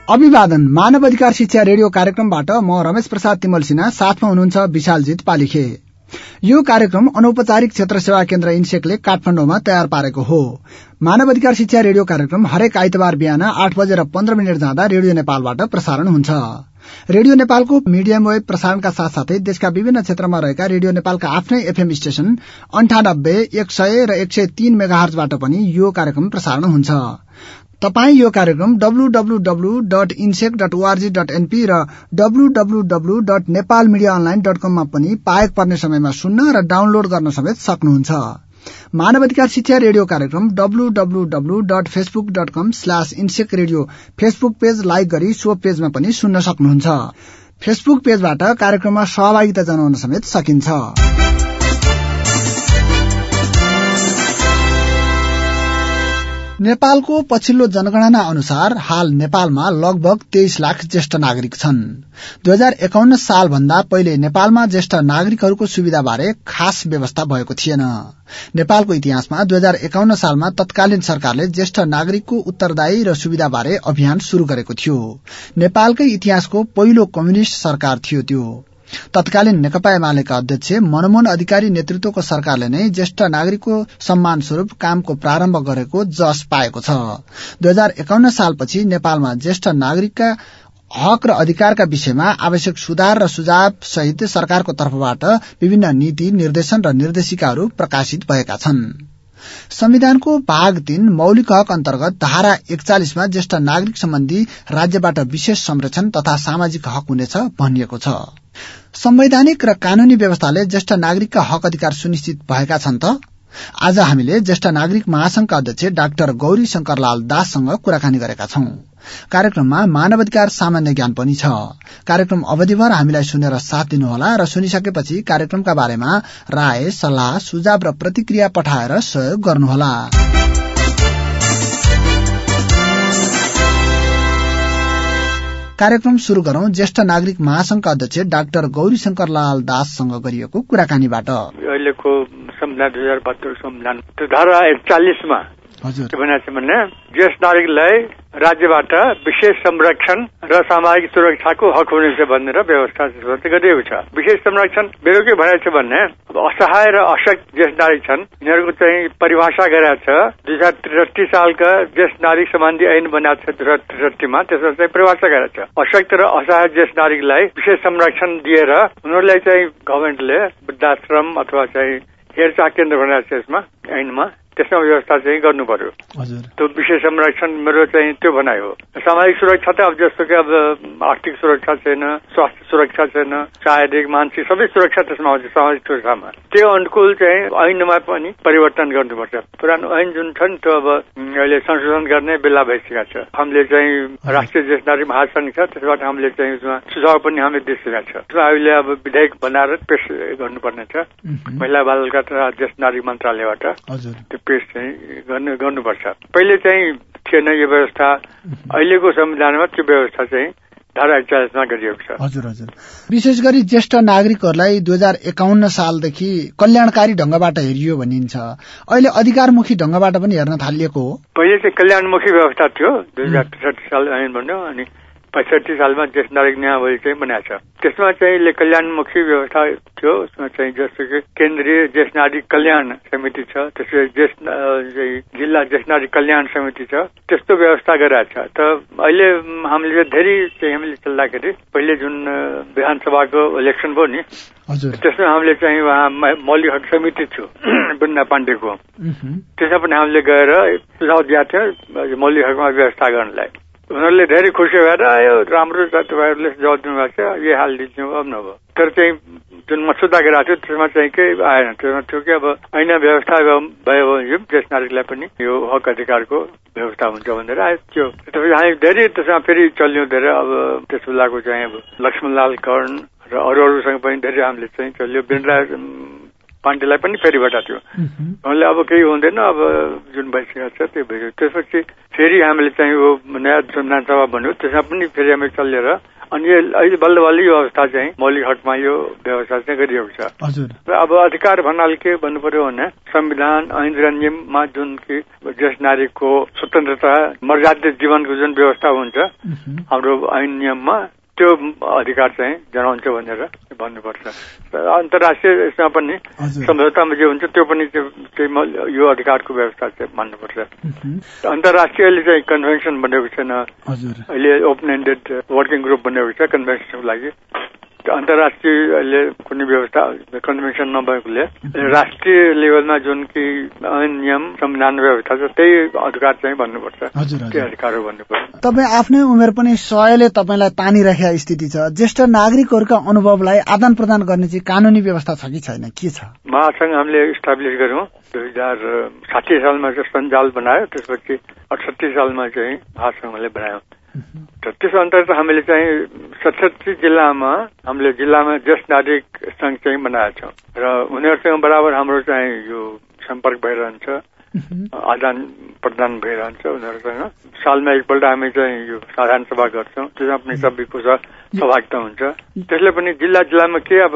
अभिवादन मानव अधिकार शिक्षा रेडियो कार्यक्रमबाट म रमेश प्रसाद तिमल सिन्हा, साथमा हुनुहुन्छ विशालजित पालिखे। यो कार्यक्रम अनौपचारिक क्षेत्र सेवा केन्द्र इन्सेकले काठमाडौँमा तयार पारेको हो। मानव अधिकार शिक्षा रेडियो कार्यक्रम हरेक आइतबार बिहान 8:15 जाँदा रेडियो नेपालबाट प्रसारण हुन्छ। रेडियो नेपालको मिडियम वेब प्रसारणका साथसाथै देशका विभिन्न क्षेत्रमा रहेका रेडियो नेपालका आफ्नै एफएम स्टेशन 98, 100 र 103 मेगाहर्जबाट पनि यो कार्यक्रम प्रसारण हुन्छ। तपाई यो कार्यक्रम www.insec.org.np र www.nepalmediaonline.com मा पनि पाएक पर्ने समयमा सुन्न र डाउनलोड गर्न समेत सक्नुहुन्छ। मानव अधिकार शिक्षा रेडियो कार्यक्रम www.facebook.com/insec radio Facebook page like गरी सो पेजमा पनि सुन्न सक्नुहुन्छ। फेसबुक पेजबाट कार्यक्रममा सहभागिता जनाउन समेत सकिन्छ। नेपालको पछिल्लो जनगणना अनुसार हाल नेपालमा लगभग 23 लाख ज्येष्ठ नागरिक छन्। 2051 साल भन्दा पहिले नेपालमा ज्येष्ठ नागरिकहरूको सुविधाबारे खास व्यवस्था भएको थिएन। नेपालको इतिहासमा 2051 सालमा तत्कालीन सरकारले ज्येष्ठ नागरिकको उत्तरदायी र सुविधाबारे अभियान शुरू गरेको थियो। नेपालकै इतिहासको पहिलो कम्युनिष्ट सरकार थियो त्यो। तत्कालीन नेकपा एमालेका अध्यक्ष मनमोहन अधिकारी नेतृत्वको सरकारले नै ज्येष्ठ नागरिकको सम्मान स्वरूप कामको प्रारम्भ गरेको जस पाएको छ। 2051 सालपछि नेपालमा ज्येष्ठ नागरिकका हक र अधिकारका विषयमा आवश्यक सुधार र सुझाव सहित सरकारको तर्फबाट विभिन्न नीति, निर्देशन र निर्देशिकाहरू प्रकाशित भएका छन्। संविधानको भाग 3 मौलिक हक अन्तर्गत धारा 41 मा ज्येष्ठ नागरिक सम्बन्धी राज्यबाट विशेष संरक्षण तथा सामाजिक हक हुनेछ भनिएको छ। संवैधानिक र कानूनी व्यवस्थाले ज्येष्ठ नागरिकका हक अधिकार सुनिश्चित भएका छन् त? आज हामीले ज्येष्ठ नागरिक महासंघका अध्यक्ष डाक्टर गौरी शंकरलाल दाससँग कुराकानी गरेका छौं। कार्यक्रममा मानव अधिकार सामान्य ज्ञान पनि छ। कार्यक्रम अवधिभर हामीलाई सुनेर साथ दिनुहोला र सुनिसकेपछि कार्यक्रमका बारेमा राय, सल्लाह, सुझाव र प्रतिक्रिया पठाएर सहयोग गर्नुहोला। कार्यक्रम शुरू गरौं ज्येष्ठ नागरिक महासंघका अध्यक्ष डाक्टर गौरी शंकरलाल दाससँग गरिएको कुराकानीबाट। अहिलेको संविधान 2072 संविधान धारा 41 मा हजुर भनेको भने ज्येष्ठ नागरिकलाई राज्यबाट विशेष संरक्षण र सामाजिक सुरक्षाको हक हुनेछ भनेर व्यवस्था गरिएको छ। विशेष संरक्षण मेरो के भनेको छ भने असहाय र अशक्त ज्येष्ठ नागरिक छन्, यिनीहरूको चाहिँ परिभाषा गरेको छ। 2063 सालका ज्येष्ठ नागरिक सम्बन्धी ऐन बनाएको छ 2063 मा, त्यसमा चाहिँ परिभाषा गरेको छ। अशक्त र असहाय ज्येष्ठ नागरिकलाई विशेष संरक्षण दिएर उनीहरूलाई चाहिँ गभर्मेन्टले वृद्धाश्रम अथवा चाहिँ हेरचाह केन्द्र बनाएको छ यसमा ऐनमा, त्यसमा व्यवस्था चाहिँ गर्नु पर्यो। त्यो विशेष संरक्षण मेरो चाहिँ त्यो भनाइ हो। सामाजिक सुरक्षा त अब जस्तो कि अब आर्थिक सुरक्षा छैन, स्वास्थ्य सुरक्षा छैन, शारीरिक मानसिक सबै सुरक्षा त्यसमा आउँछ सामाजिक सुरक्षामा। त्यो अनुकूल चाहिँ ऐनमा पनि परिवर्तन गर्नुपर्छ। पुरानो ऐन जुन छ नि त्यो अब अहिले संशोधन गर्ने बेला भइसकेको छ। हामीले चाहिँ राष्ट्रिय ज्येष्ठ नागरिक महासंघ छ, त्यसबाट हामीले चाहिँ सुझाव पनि हामीले दिइसकेका छ। त्यसमा अहिले अब विधेयक बनाएर पेश गर्नुपर्ने छ महिला बाल विकास तथा ज्येष्ठ नागरिक मन्त्रालयबाट। पेश चाहिँ गर्नुपर्छ। पहिले चाहिँ थिएन यो व्यवस्था, अहिलेको संविधानमा त्यो व्यवस्था चाहिँ धारा 41 मा गरिएको छ। हजुर हजुर। विशेष गरी ज्येष्ठ नागरिकहरूलाई 2051 सालदेखि कल्याणकारी ढंगबाट हेरियो भनिन्छ। अहिले अधिकारमुखी ढंगबाट पनि हेर्न थालिएको हो। पहिले चाहिँ कल्याणमुखी व्यवस्था थियो, 2063 साल ऐन बन्यो अनि 65 सालमा ज्येष्ठ नागरिक नियमावली चाहिँ बनाएको छ। त्यसमा चाहिँ कल्याणमुखी व्यवस्था थियो। उसमा चाहिँ जस्तो कि केन्द्रीय ज्येष्ठ नागरिक कल्याण समिति छ, त्यसपछि जिल्ला ज्येष्ठ नागरिक कल्याण समिति छ, त्यस्तो व्यवस्था गरेको छ। त अहिले हामीले धेरै चाहिँ हामीले चल्दाखेरि पहिले जुन विधानसभाको इलेक्सन भयो नि त्यसमा हामीले चाहिँ उहाँ मौलिक हक समिति थियो बृन्दा पाण्डेको, त्यसमा पनि हामीले गएर सुझाव दिएको थियो मौलिक हकमा व्यवस्था गर्नलाई। उनीहरूले धेरै खुसी भएर आयो, राम्रो छ तपाईँहरूले जवाब दिनुभएको छ, यही हाल दिन्छु अब नभयो। तर चाहिँ जुन मसुदा गरेको थियो त्यसमा चाहिँ केही आएन। त्यसमा थियो कि अब ऐन व्यवस्था भयो भने ज्येष्ठ नागरिकलाई पनि यो हक अधिकारको व्यवस्था हुन्छ भनेर आयो त्यो। त्यसपछि हामी धेरै त्यसमा फेरि चल्यौँ धेरै। अब त्यस बेलाको चाहिँ अब लक्ष्मणलाल कर्ण र अरूसँग पनि धेरै हामीले चाहिँ चल्यो। बिरला पाण्डेलाई पनि फेरि भेटा थियो। उहाँले अब केही हुँदैन, अब जुन भइसकेको छ त्यो भइसक्यो। त्यसपछि फेरि हामीले चाहिँ यो नयाँ संविधान सभा बन्यो, त्यसमा पनि फेरि हामी चलेर अनि अहिले बल्ल बल्ल यो अवस्था चाहिँ मौलिक हकमा यो व्यवस्था चाहिँ गरिएको छ। र अब अधिकार भन्नाले के भन्नु पर्यो भने संविधान ऐन र नियममा जुन कि ज्येष्ठ नागरिकको स्वतन्त्रता मर्यादित जीवनको जुन व्यवस्था हुन्छ हाम्रो ऐन नियममा त्यो अधिकार चाहिँ जनाउँछ भनेर भन्नुपर्छ। अन्तर्राष्ट्रिय यसमा पनि सम्झौतामा जे हुन्छ त्यो पनि यो अधिकारको व्यवस्था चाहिँ मान्नुपर्छ। अन्तर्राष्ट्रियले चाहिँ कन्भेन्सन बनेको छैन, अहिले ओपन एन्डेड वर्किङ ग्रुप बनेको छ कन्भेन्सनको लागि। अन्तर्राष्ट्रियले कुनै व्यवस्था कन्भेन्सन नभएकोले राष्ट्रिय लेभलमा जुन कि ऐन नियम संविधान व्यवस्था छ त्यही अधिकार चाहिँ भन्नुपर्छ, त्यही अधिकार हो भन्नुपर्छ। तपाईँ आफ्नै उमेर पनि सयले तपाईँलाई तानिराखेको स्थिति छ। ज्येष्ठ नागरिकहरूका अनुभवलाई आदान प्रदान गर्ने चाहिँ कानूनी व्यवस्था छ कि छैन, के छ? महासंघ हामीले इस्टाब्लिस गर्यौं 2060 सालमा चाहिँ सञ्जाल बनायो, त्यसपछि 68 सालमा चाहिँ महासंघले बनायो। त्यस अन्तर्गत हामीले चाहिँ 67 जिल्लामा हामीले जिल्लामा ज्येष्ठ नागरिक संघ चाहिँ बनाएका छौँ र उनीहरूसँग बराबर हाम्रो चाहिँ यो सम्पर्क भइरहन्छ, आदान प्रदान भइरहन्छ उनीहरूसँग। सालमा एकपल्ट हामी चाहिँ यो साधारण सभा गर्छौँ, त्यसमा पनि सबैको सहभागिता हुन्छ। त्यसले पनि जिल्ला जिल्लामा के अब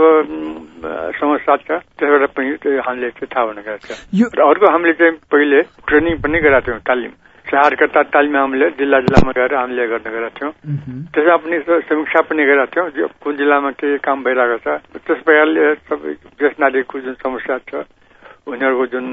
समस्या छ त्यसबाट पनि हामीले चाहिँ थाहा हुन गएको छ। र अर्को हामीले चाहिँ पहिले ट्रेनिङ पनि गराएको थियौँ, तालिम सहायकर्ता तालिम हामीले जिल्ला जिल्लामा गएर हामीले गर्न गएका थियौँ। त्यसमा पनि समीक्षा पनि गरेका थियौँ कुन जिल्लामा के काम भइरहेको छ। त्यस प्रकारले सबै ज्येष्ठ नागरिकको जुन समस्या छ उनीहरूको जुन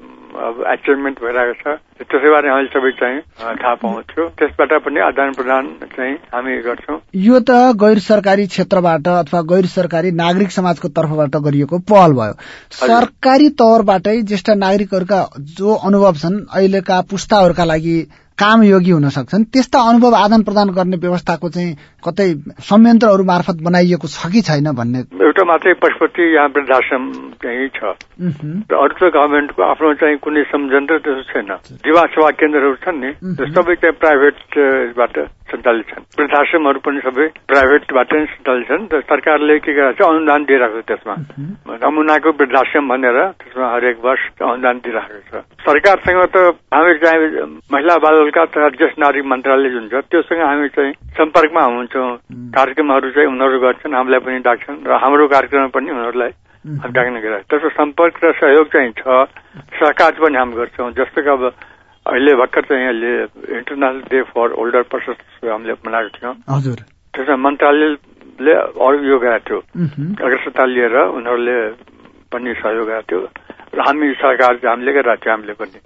अब एचिभमेन्ट भइरहेको छ त्यसै बारे हामीले सबै चाहिँ थाहा पाउँथ्यो। त्यसबाट पनि आदान प्रदान चाहिँ हामी गर्छौँ। यो त गैर सरकारी क्षेत्रबाट अथवा गैर सरकारी नागरिक समाजको तर्फबाट गरिएको पहल भयो। सरकारी तौरबाटै ज्येष्ठ नागरिकहरूका जो अनुभव छन् अहिलेका पुस्ताहरूका लागि कामयोगी हुन सक्छन्, त्यस्ता अनुभव आदान प्रदान गर्ने व्यवस्थाको चाहिँ कतै संयन्त्रहरू मार्फत बनाइएको छ कि छैन भन्ने। एउटा मात्रै पशुपति यहाँ वृद्धाश्रम चाहिँ छ, अरू त गभर्मेन्टको आफ्नो चाहिँ कुनै संयन्त्र त्यस्तो छैन। जीवा सेवा केन्द्रहरू छन् नि, सबै चाहिँ प्राइभेटबाट सञ्चालित छन्। वृद्धाश्रमहरू पनि सबै प्राइभेटबाट नै सञ्चालित छन्। सरकारले के गरेको छ अनुदान दिइरहेको छ, त्यसमा नमुनाको वृद्धाश्रम भनेर त्यसमा हरेक वर्ष अनुदान दिइरहेको छ। सरकारसँग त हामी चाहिँ महिला बालबालिका तथा ज्येष्ठ नागरिक मन्त्रालय जुन छ त्योसँग हामी चाहिँ सम्पर्कमा हुन्छौँ। कार्यक्रमहरू चाहिँ उनीहरू गर्छन्, हामीलाई पनि डाक्छन् र हाम्रो कार्यक्रम पनि उनीहरूलाई डाक्ने गरेर त्यसको सम्पर्क र सहयोग चाहिँ छ। सहकार पनि हामी गर्छौँ। जस्तो कि अब अहिले भर्खर चाहिँ अहिले international day for older persons हामीले मनाएको थियौँ। त्यसमा मन्त्रालयले अरू यो गरेको थियो, अग्रसरता लिएर उनीहरूले पनि सहयोग गरेको थियो र हामी सरकार हामीले गरिरहेको थियो हामीले पनि।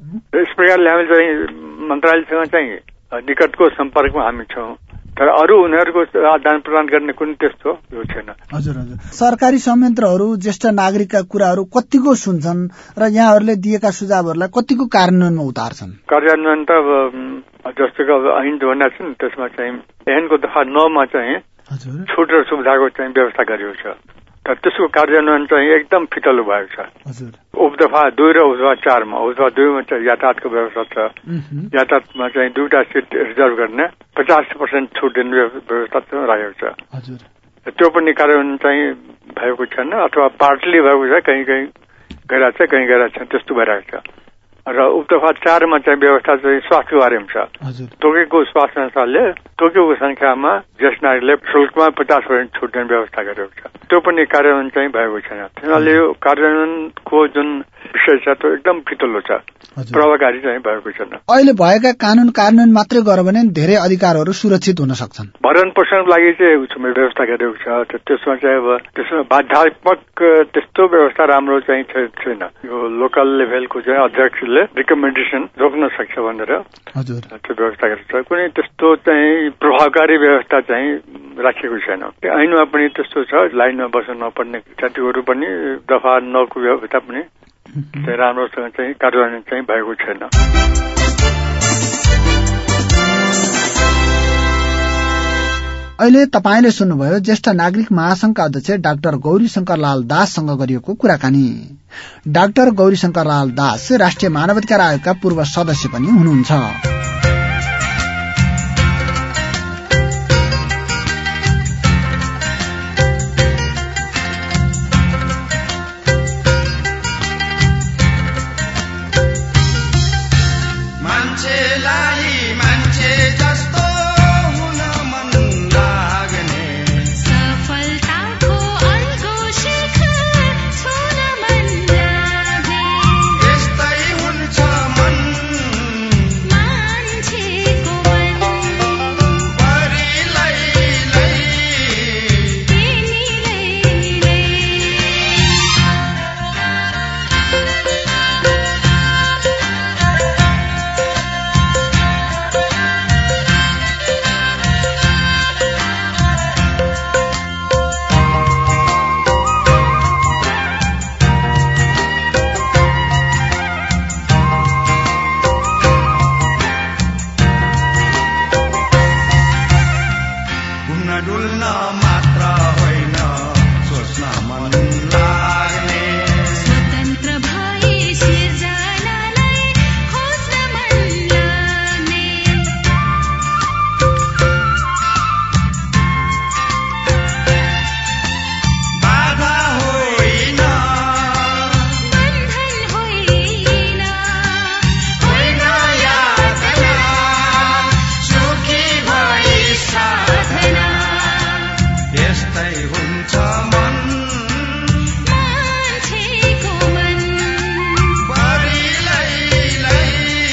यस प्रकारले हामी चाहिँ मन्त्रालयसँग चाहिँ निकटको सम्पर्कमा हामी छौँ, तर अरू उनीहरूको आदान प्रदान गर्ने कुनै त्यस्तो यो छैन। हजुर हजुर। सरकारी संयन्त्रहरू ज्येष्ठ नागरिकका कुराहरू कतिको सुन्छन् र यहाँहरूले दिएका सुझावहरूलाई कतिको कार्यान्वयनमा उतार्छन्? कार्यान्वयन त अब जस्तो कि अब ऐन जो भनेको छ नि त्यसमा चाहिँ ऐनको दफा 9 मा चाहिँ छुट र सुविधाको चाहिँ व्यवस्था गरिएको छ, तर त्यसको कार्यान्वयन चाहिँ एकदम फितलो भएको छ। उपदफा 2 र उपदफा 4 मा उपदफा 2 मा चाहिँ यातायातको व्यवस्था छ। यातायातमा चाहिँ 2टा सिट रिजर्भ गर्ने 50% छुट दिने व्यवस्था राखेको छ। त्यो पनि कार्यान्वयन चाहिँ भएको छैन अथवा पार्टली भएको छ, कहीँ कहीँ गइरहेको छ कहीँ गइरहेको छैन, त्यस्तो भइरहेको छ। र उपदफा 4 मा चाहिँ व्यवस्था चाहिँ स्वास्थ्यको बारेमा छ। तोकेको स्वास्थ्य संस्थाले तोकेको संख्यामा ज्येष्ठ नागरिकले शुल्कमा 50% छुट दिने व्यवस्था गरेको छ। त्यो पनि कार्यान्वयन चाहिँ भएको छैन। त्यसैले यो कार्यान्वयनको जुन विषय छ त्यो एकदम फितलो छ, प्रभावकारी चाहिँ भएको छैन। अहिले भएका कानून कार्यान्वयन मात्रै गर्यो भने धेरै अधिकारहरू सुरक्षित हुन सक्छन्। भरण पोषणको लागि चाहिँ व्यवस्था गरेको छ, त्यसमा चाहिँ अब त्यसमा बाध्यात्मक त्यस्तो व्यवस्था राम्रो चाहिँ छैन। यो लोकल लेभलको चाहिँ अध्यक्षले रिकमेन्डेसन रोक्न सक्छ भनेर त्यो व्यवस्था गरेको छ। कुनै त्यस्तो चाहिँ प्रभावकारी व्यवस्था चाहिँ राखेको छैन। ऐनमा पनि त्यस्तो छ, लाइनमा बस्न नपर्ने जातिहरू पनि दफा 9 को व्यवस्था पनि राम्रोसँग चाहिँ कार्यान्वयन चाहिँ भएको छैन। अहिले तपाईले सुन्नुभयो ज्येष्ठ नागरिक महासंघका अध्यक्ष डाक्टर गौरी शंकर लाल दाससँग गरिएको कुराकानी। डाक्टर गौरी शंकर लाल दास राष्ट्रिय मानवाधिकार आयोगका पूर्व सदस्य पनि हुनुहुन्छ। हिँड्न डुल्न मात्र होइन सोच्न मन लाग्ने स्वतन्त्र भई सिर्जनालाई खोज्न मन लाग्ने बाधा होइन बन्धन होइन होइन यातना सुखी भई साधना यस्तै हुन्छ मन मान्छेको मन बढी लैलै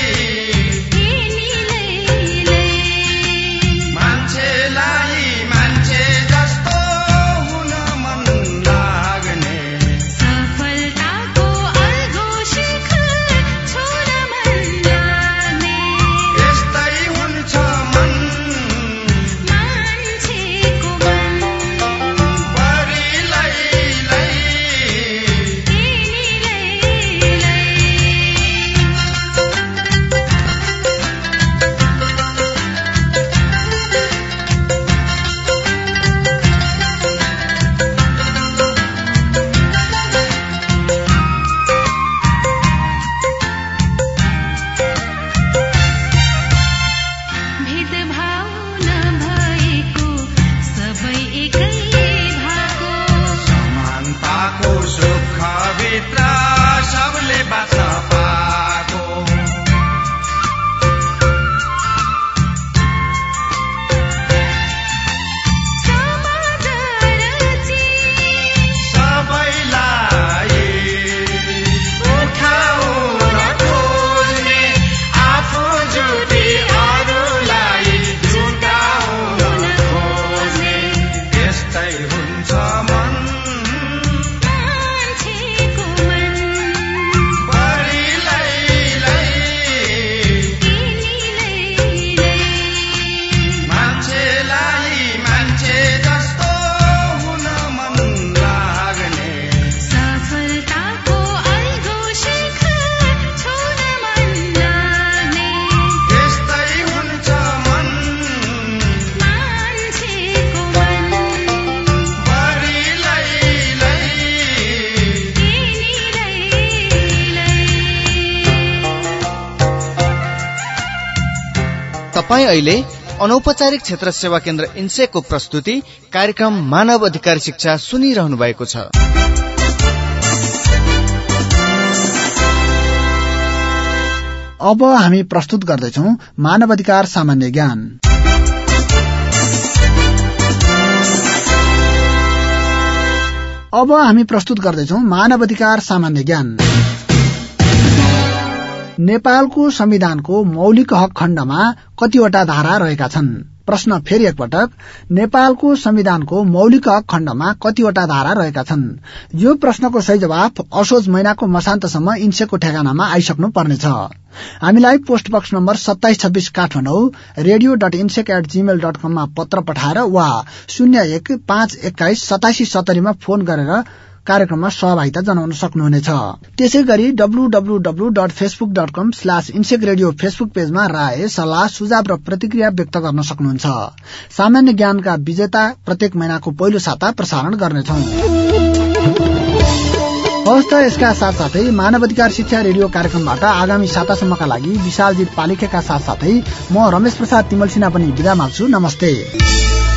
तिमीलाई मान्छेलाई मान्छे जस्तो हुन मन लाग्ने सफलताको अल्गो शिखर छुन मन लाग्ने यस्तै हुन्छ मन मान्छेको मन बढी लैलै भेदभाव नभएको सबै एकै भएको समानताको सुखभित्र सबले बाँच्न पाएको समाज रची सबैलाई उठाउन खोज्ने आफू जुटी अरूलाई जुटाउन खोज्ने यस्तै हुन्छ मन मान्छेको मन बढी लैलै तिमीलाई मान्छेलाई मान्छे जस्तो हुन मन लाग्ने सफलताको अल्गो शिखर छुन मन लाग्ने यस्तै हुन्छ मन मान्छेको मन बढी लैलै तपाईँ अहिले अनौपचारिक क्षेत्र सेवा केन्द्र इन्सेको प्रस्तुति कार्यक्रम मानव अधिकार शिक्षा सुनिरहनु भएको छ। अब हामी प्रस्तुत गर्दैछौ मानव अधिकार सामान्य ज्ञान। अब हामी प्रस्तुत गर्दैछौ मानव अधिकार सामान्य ज्ञान। नेपालको संविधानको मौलिक हक खण्डमा कतिवटा धारा रहेका छन्? प्रश्न फेरि एकपटक, नेपालको संविधानको मौलिक हक खण्डमा कतिवटा धारा रहेका छन्? यो प्रश्नको सही जवाफ असोज महिनाको मसान्तसम्म इन्सेको ठेगानामा आइसक्नु पर्नेछ। हामीलाई post box number 2726 Kathmandu radio.insec@gmail.com मा पत्र पठाएर वा 01-521-8770 मा फोन गरेर कार्यक्रममा सहभागिता जनाउन सक्नुहुनेछ। त्यसैगरी www.facebook.com/insecradio फेसबुक पेजमा राय, सल्लाह, सुझाव र प्रतिक्रिया व्यक्त गर्न सक्नुहुन्छ। सामान्य ज्ञानका विजेता प्रत्येक महिनाको पहिलो साता प्रसारण गर्नेछौं। हवस् त यसका साथसाथै मानव अधिकार शिक्षा रेडियो कार्यक्रमबाट आगामी सातासम्मका लागि विशालजित पालिकेका साथसाथै म रमेश प्रसाद तिमल सिन्हा पनि बिदा माग्छु। नमस्ते।